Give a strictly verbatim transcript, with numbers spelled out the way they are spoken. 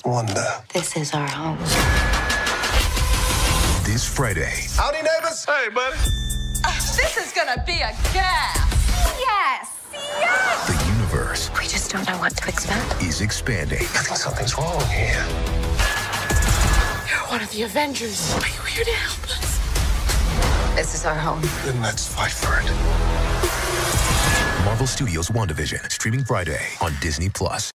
Wanda. This is our home. This Friday. Howdy, neighbors. Hey, buddy. Uh, this is gonna be a gas. Yes, yes. The universe. We just don't know what to expect. Is expanding. I think something's wrong here. You're one of the Avengers. Are you here to help us? This is our home. Then let's fight for it. Marvel Studios WandaVision. Streaming Friday on Disney Plus.